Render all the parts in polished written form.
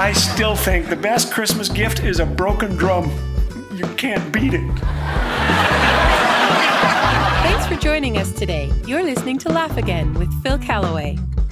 I still think the best Christmas gift is a broken drum. You can't beat it. Thanks for joining us today. You're listening to Laugh Again with Phil Callaway.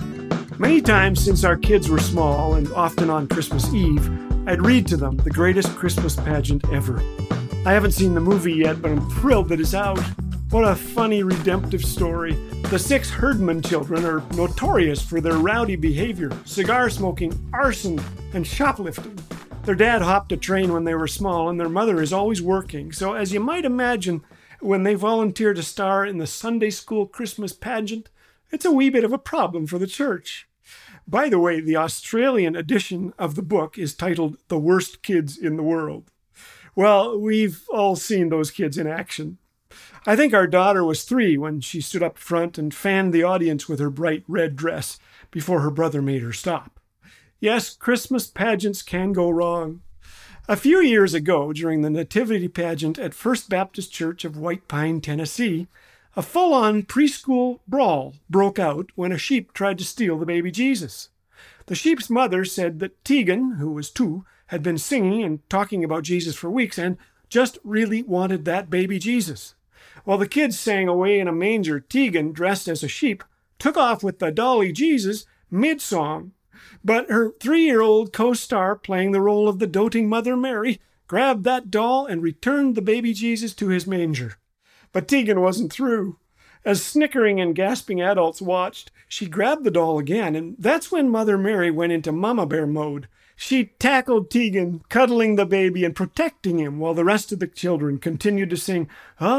Many times since our kids were small, and often on Christmas Eve, I'd read to them the greatest Christmas pageant ever. I haven't seen the movie yet, but I'm thrilled that it's out. What a funny, redemptive story. The 6 Herdman children are notorious for their rowdy behavior, cigar smoking, arson, and shoplifting. Their dad hopped a train when they were small, and their mother is always working. So as you might imagine, when they volunteer to star in the Sunday school Christmas pageant, it's a wee bit of a problem for the church. By the way, the Australian edition of the book is titled The Worst Kids in the World. Well, we've all seen those kids in action. I think our daughter was 3 when she stood up front and fanned the audience with her bright red dress before her brother made her stop. Yes, Christmas pageants can go wrong. A few years ago, during the Nativity pageant at First Baptist Church of White Pine, Tennessee, a full-on preschool brawl broke out when a sheep tried to steal the baby Jesus. The sheep's mother said that Tegan, who was 2, had been singing and talking about Jesus for weeks and just really wanted that baby Jesus. While the kids sang away in a manger, Tegan, dressed as a sheep, took off with the dolly Jesus mid-song. But her 3-year-old co-star, playing the role of the doting Mother Mary, grabbed that doll and returned the baby Jesus to his manger. But Tegan wasn't through. As snickering and gasping adults watched, she grabbed the doll again, and that's when Mother Mary went into Mama Bear mode. She tackled Tegan, cuddling the baby and protecting him, while the rest of the children continued to sing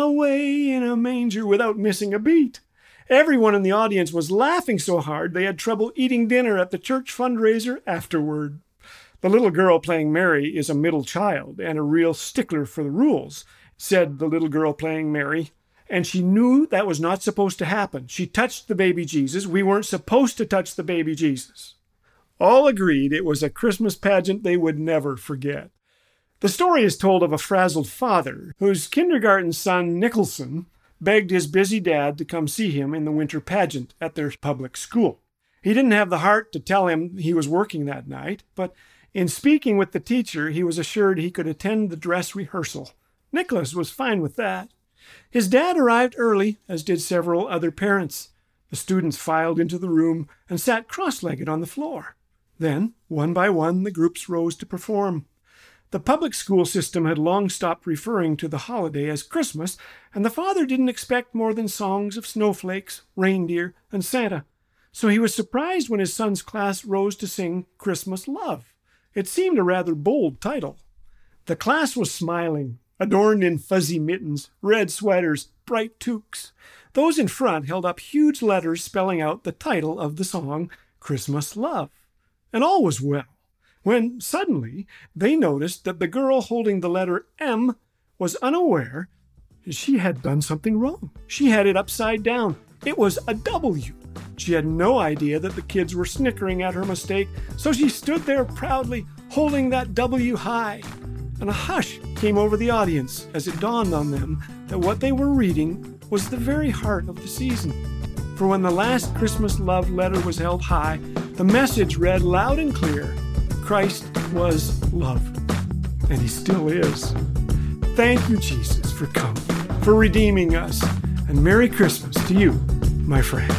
Away in a Manger without missing a beat. Everyone in the audience was laughing so hard they had trouble eating dinner at the church fundraiser afterward. The little girl playing Mary is a middle child and a real stickler for the rules, said the little girl playing Mary, and she knew that was not supposed to happen. She touched the baby Jesus. We weren't supposed to touch the baby Jesus. All agreed it was a Christmas pageant they would never forget. The story is told of a frazzled father whose kindergarten son, Nicholson, begged his busy dad to come see him in the winter pageant at their public school. He didn't have the heart to tell him he was working that night, but in speaking with the teacher, he was assured he could attend the dress rehearsal. Nicholas was fine with that. His dad arrived early, as did several other parents. The students filed into the room and sat cross-legged on the floor. Then, one by one, the groups rose to perform. The public school system had long stopped referring to the holiday as Christmas, and the father didn't expect more than songs of snowflakes, reindeer, and Santa. So he was surprised when his son's class rose to sing Christmas Love. It seemed a rather bold title. The class was smiling, adorned in fuzzy mittens, red sweaters, bright toques. Those in front held up huge letters spelling out the title of the song, Christmas Love. And all was well, when suddenly they noticed that the girl holding the letter M was unaware she had done something wrong. She had it upside down. It was a W. She had no idea that the kids were snickering at her mistake, so she stood there proudly, holding that W high. And a hush came over the audience as it dawned on them that what they were reading was the very heart of the season. For when the last Christmas love letter was held high, the message read loud and clear, Christ was love, and he still is. Thank you, Jesus, for coming, for redeeming us, and Merry Christmas to you, my friend.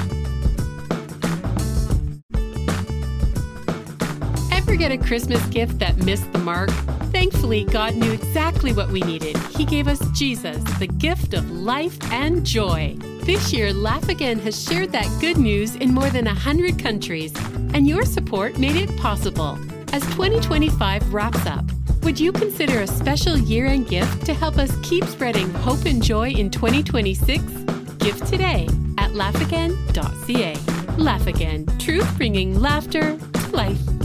Ever get a Christmas gift that missed the mark? Thankfully, God knew exactly what we needed. He gave us Jesus, the gift of life and joy. This year, Laugh Again has shared that good news in more than 100 countries, and your support made it possible. As 2025 wraps up, would you consider a special year-end gift to help us keep spreading hope and joy in 2026? Give today at laughagain.ca. Laugh Again, truth bringing laughter to life.